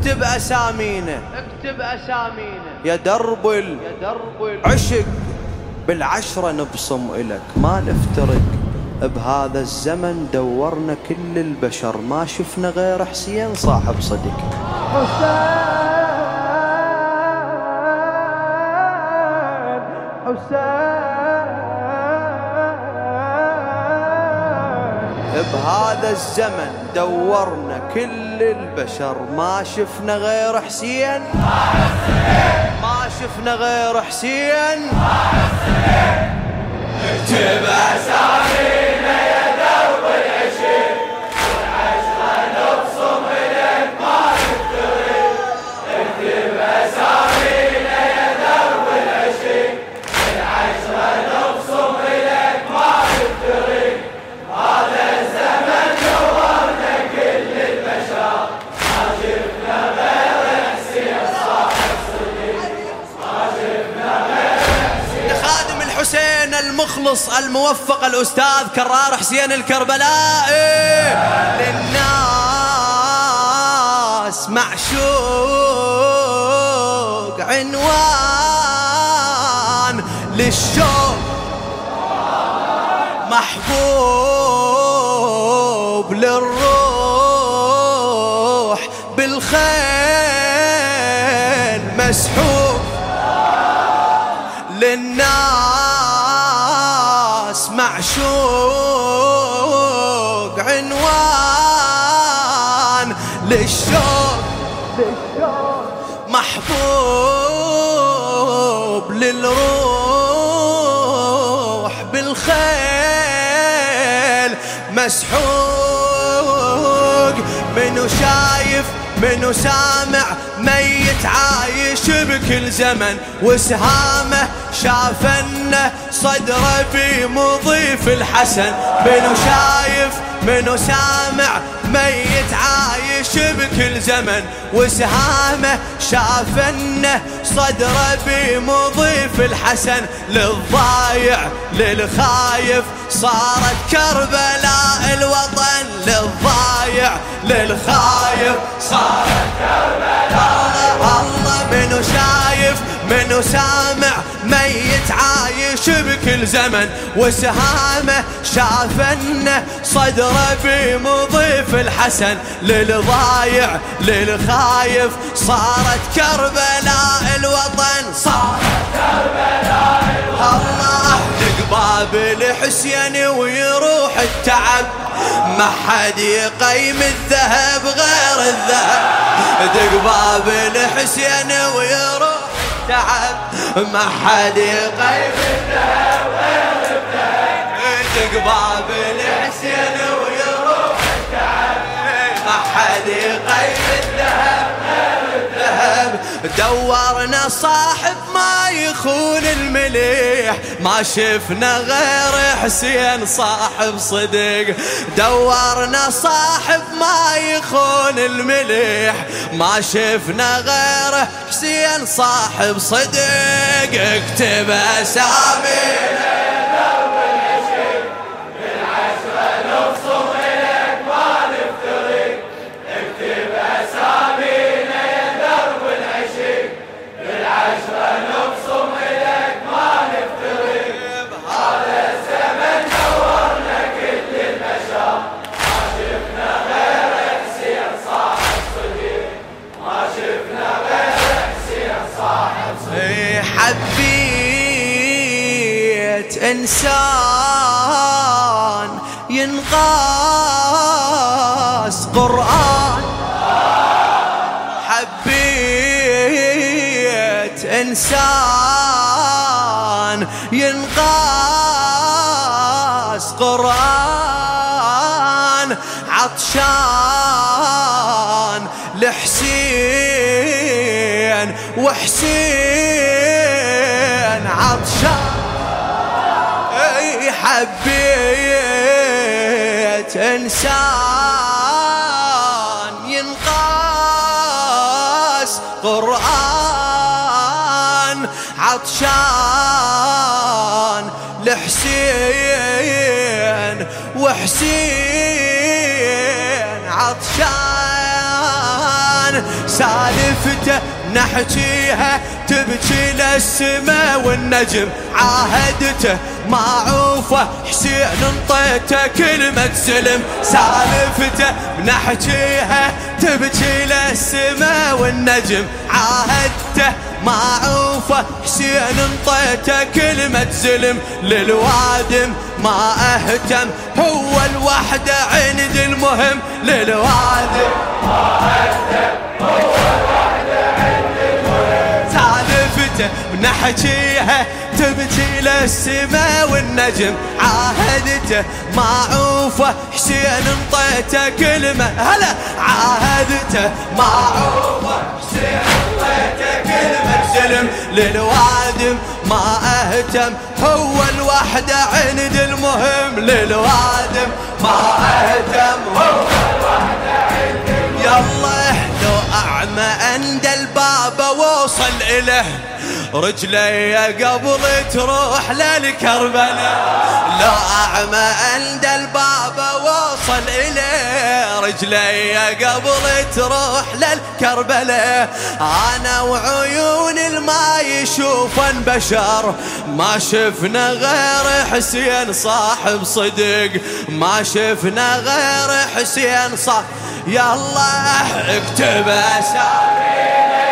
اكتب أسامينا، اكتب أسامينا يا درب العشق، بالعشرة نبصم إلك ما نفترق. بهذا الزمن دورنا كل البشر ما شفنا غير حسين صاحب صدق. بهذا الزمن دورنا كل البشر ما شفنا غير حسين، ما شفنا غير حسين. اكتب أسامينا يا درب العشق، والعشرة نبصم إليك ما نفترق. اكتب أسامينا يا درب العشق، والعشرة نبصم إليك ما نفترق. هذا الزمن دورنا كل البشر ما شفنا غير حسين صاحب صدق، ما شفنا غير حسين. لخادم الحسين المخلص الموفق الأستاذ كرار حسين الكربلائي، للناس معشوق عنوان، للشوق محبوب، للروح بالخيل مسحوب، للناس معشوق عنوان، للشوق محبوب، للروح بالخيل مسحوق. منو شايف منو سامع ميت عايش بكل زمن، وسهامه شافنه صدره بمضيف الحسن. منو شايف منو سامع ميت عايش بكل زمن، وسهامه شافنه صدره بمضيف الحسن. للضايع للخايف صارت كربلاء الوطن، للضايع للخايف صارت كربلاء. الله منو شايف منو سامع ميت عايش بكل زمن، وسهامه شافنه صدره بمضيف الحسن. للضايع للخايف صارت كربلاء الوطن، صارت كربلاء الوطن. الله باب الحسين ويروح التعب، ما حد يقيم الذهب غير الذهب. دق باب الحسين ويروح التعب، ما حد يقيم الذهب غير الذهب. دق باب الحسين ويروح التعب، ما حد يقيم الذهب غير الذهب. دورنا صاحب ما يخون المليح، ما شفنا غير حسين صاحب صدق. دورنا صاحب ما يخون المليح، ما شفنا غير حسين صاحب صدق. اكتب أسامينا يا درب العشق، بالعشرة نبصم إليك ما نفترق. اكتب أسامينا يا درب العشق، بالعشرة نبصم إليك ما نفترق. هذا الزمن دورنا كل البشر، ما شفنا غير حسين صاحب صدق، ما شفنا غير حسين صاحب صدق. حبيت إنسان ينقاس قرآن، حبيت إنسان ينقاس قرآن، عطشان لحسين وحسين عطشان. حبيت إنسان ينقاس قرآن، عطشان لحسين وحسين عطشان. سالفته نحكيها تبكي للسما والنجم عاهدته معوفه حسين انطيته كلمة سلم سالفته بنحكيها تبكي للسما والنجم عاهدته معوفه حسين انطيته كلمة سلم للوادم ما اهتم هو الوحدة عند المهم للوادم ما اهتم هو الوحدة عند المهم سالفته بنحكيها تبكي للسما والنجم عاهدته معوفه حسين انطيته كلمة هلا عاهدته معوفه حسين انطيته كلمة سلم للوادم ما اهتم هو الوحدة عند المهم للوادم ما اهتم هو الوحدة عند المهم يلا لو اعمى عند الباب ووصل اله رجلي قبل تروح للكربلاء لو أعمى عند الباب وصل إليه رجلي قبل تروح للكربلاء أنا وعيون الما يشوفن بشر ما شفنا غير حسين صاحب صدق ما شفنا غير حسين صاحب يلا اكتب أسامينا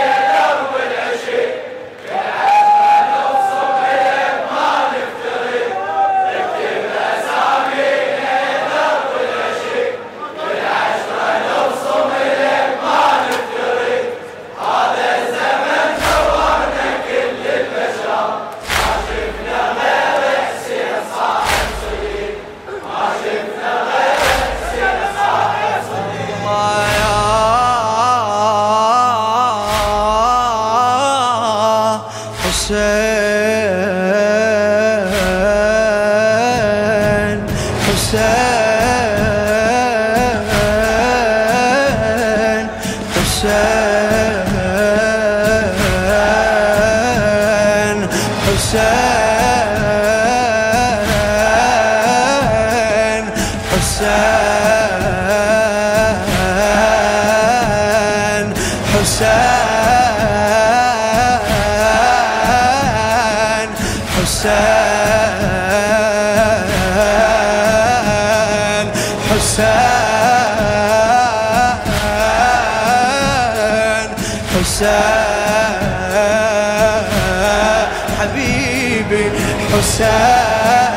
حبيبي حسين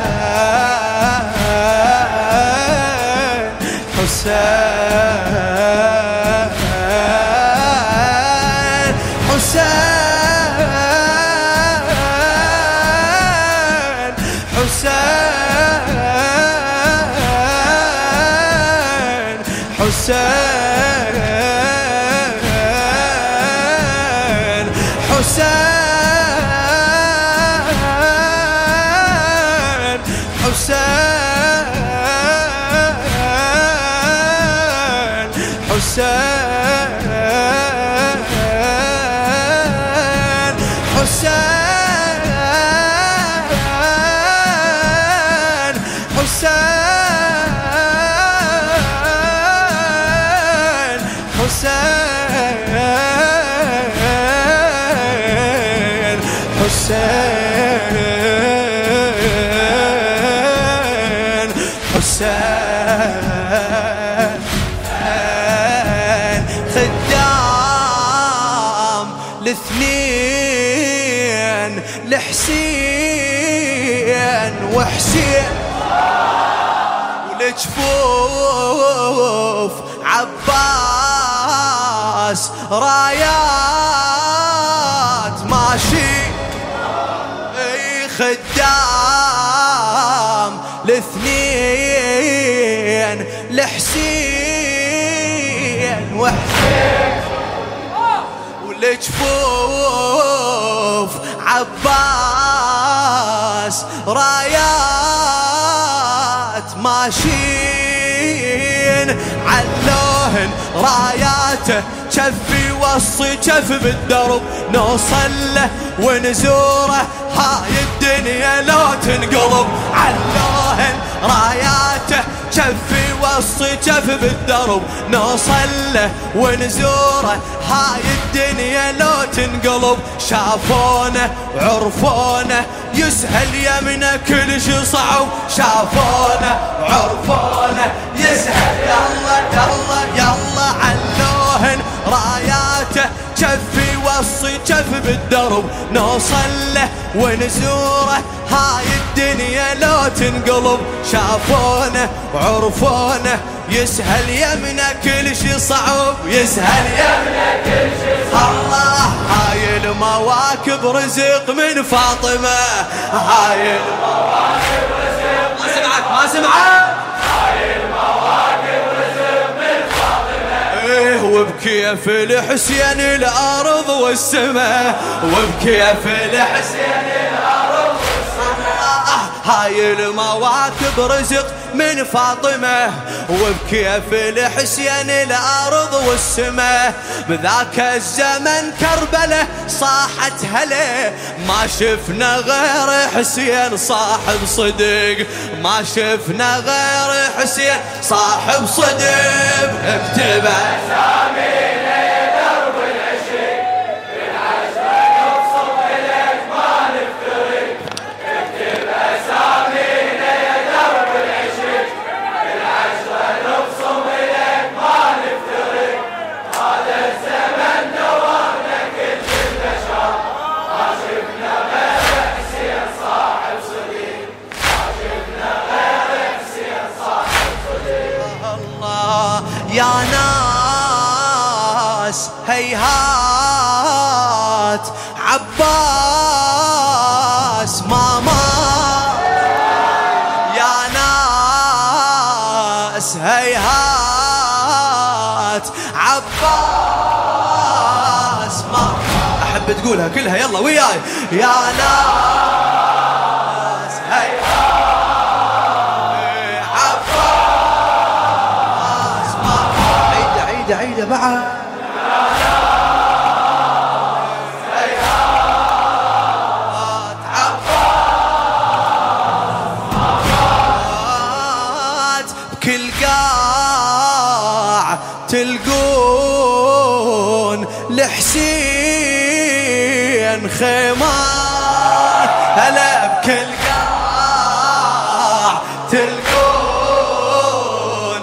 حسين حسين حسين حسين حسين حسين خدام الاثنين لحسين وحسين ولجفوف عباس رايات ماشي خدام الاثنين لحسين وحسين ولجفوف عباس رايات ماشين علوهن راياته كفي وصي كف بالدرب نوصل له ونزوره هاي الدنيا لو تنقلب علوهن راياته كفي وصي جف بالدرب نوصل له ونزوره هاي الدنيا لو تنقلب شافونا وعرفونا يسهل يمنا كل شي صعب شافونا وعرفونا يسهل يلا يلا يلا علوهن راياته جفي وصي جف بالدرب نوصل له ونزوره هاي الدنيا لو تنقلب شافونا وعرفونا يسهل يمنا كل شي صعب يسهل يمنا كل شي صعب الله هاي المواكب رزق من فاطمة هاي المواكب رزق ما سمعك ما سمعك هاي المواكب رزق من فاطمة ايه وبكيف الحسين الأرض والسماء وبكيف الحسين الأرض والسماء هاي المواكب رزق من فاطمة وبكيف الحسين الأرض والسماء بذاك الزمن كربلة صاحت هلا ما شفنا غير حسين صاحب صدق ما شفنا غير حسين صاحب صدق اكتب أسامينا يا درب العشق بالعشرة نبصم إليك ما نفترق اكتب أسامينا يا درب العشق بالعشرة نبصم إليك ما نفترق هذا الزمن دورنا كل البشر ما شفنا غير حسين صاحب صديق ما شفنا غير حسين صاحب صديق الله يا ناس هيهات عباس ماما يا ناس هيهات عباس ماما أحب تقولها كلها يلا وياي يا ناس هيهات عباس ماما عيدة عيدة بعد كل قاع تلقون لحسين خيمات هلا بكل قاع تلقون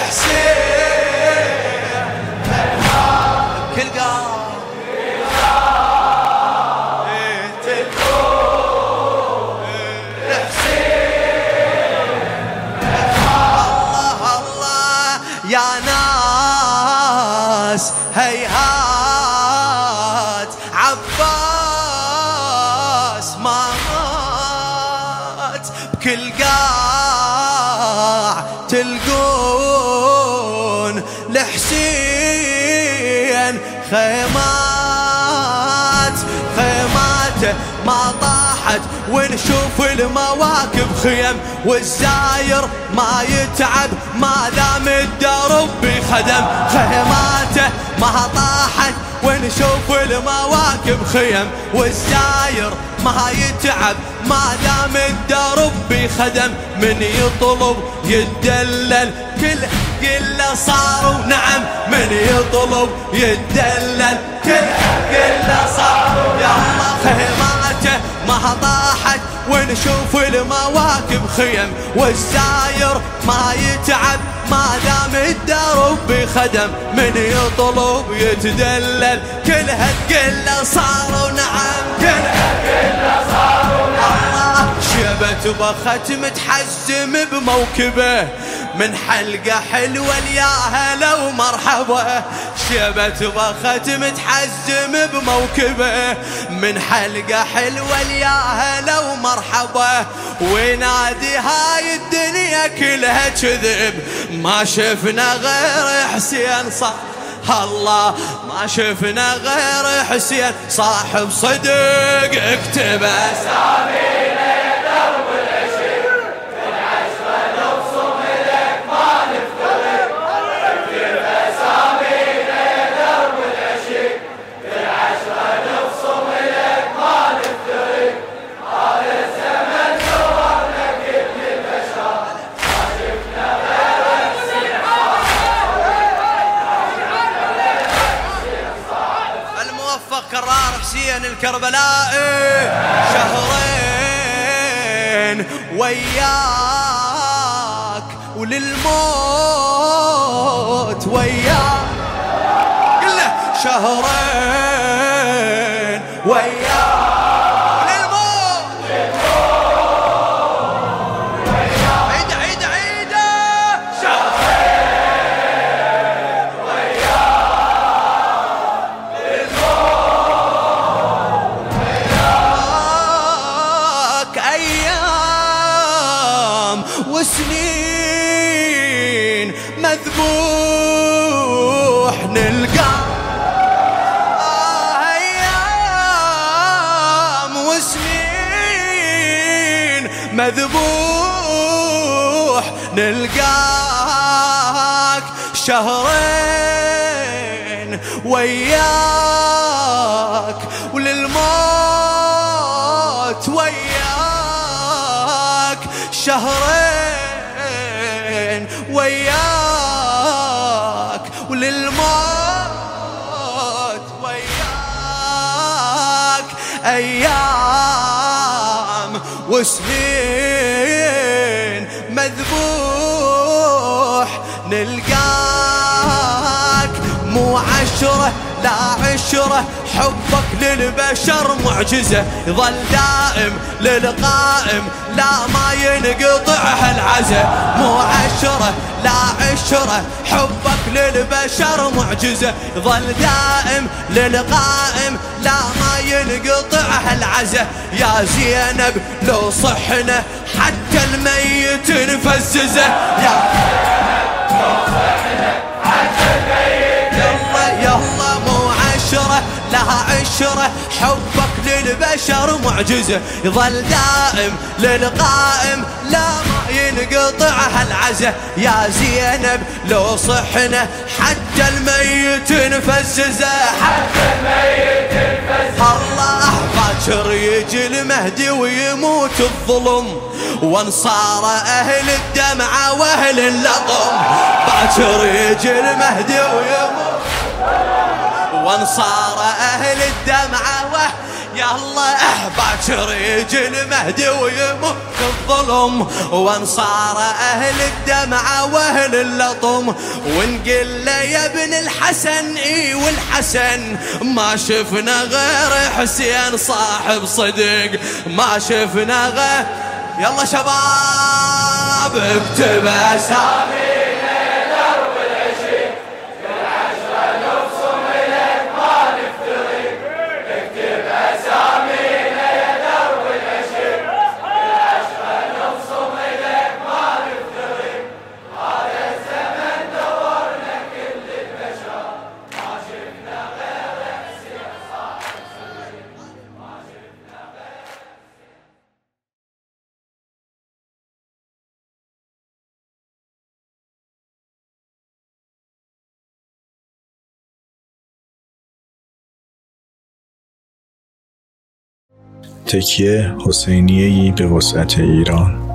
لحسين خيمات بكل قاع تلقون لحسين يا ناس هيهات عباس ما مات بكل قاع تلقون لحسين خيمات خيماته ما طاحت ونشوف المواكب خيم والزاير ما يتعب ما دام الدرب بخدم خيماته ما طاحت ونشوف المواكب خيم والزاير ما يتعب ما دام الدرب بخدم من يطلب يتدلل كل قله صاروا نعم من يطلب يتدلل كل قله صاروا يا الله خيماته ما طاحت ونشوف المواكب خيم والزاير ما يتعب ما دام الدرب بخدم من يطلب يتدلل كل هالقله صاروا نعم كل هالقله صاروا نعم شبت بخت متحزم بموكبه من حلقة حلوة يا هلا ومرحبا شبت بخت متحزم بموكبه من حلقة حلوة يا هلا ومرحبا وينادي هاي الدنيا كلها كذب ما شفنا غير حسين صح الله ما شفنا غير حسين صاحب صدق اكتب أسامينا يا درب العشق بالعشرة نبصم إليك ما نفترق اكتب أسامينا يا درب العشق بالعشرة نبصم إليك ما نفترق هذا الزمن دورنا كل البشر ما شفنا غير حسين كربلاء شهرين وياك وللموت وياك، قله شهرين وياك وسنين مذبوح نلقى، أيام وسنين مذبوح نلقاك، شهرين وياك وللموت وياك، شهرين وياك وللموت وياك، أيام وسنين مذبوح نلقاك، مو عشرة لا عشرة، حبك للبشر معجزة، يظل دائم للقائم لا ما ينقطع هالعزة، مو عشرة لا عشرة، حبك للبشر معجزة، يظل دائم للقائم لا ما ينقطع هالعزة، يا زينب لو صحنا حتى الميت نفززه، يا زينب لو صحنا حتى الميت يلا يلا، مو عشرة لا عشرة، حبك للبشر معجزة، يظل دائم للقائم لا ما ينقطع هالعزة، يا زينب لو صحنا حتى الميت نفززه، حتى الميت نفززه، الله باكر يجي المهدي ويموت الظلم، وانصار أهل الدمعة وأهل اللطم، باكر يجي المهدي ويموت وانصار أهل الدمعة يا الله، باكر يجي المهدي ويموت الظلم، وانصار أهل الدمعة وأهل اللطم، ونقل له يا ابن الحسن اي والحسن ما شفنا غير حسين صاحب صدق، ما شفنا غير، يلا شباب اكتب اسامي تکیه حسینیه‌ای به وسعت ایران.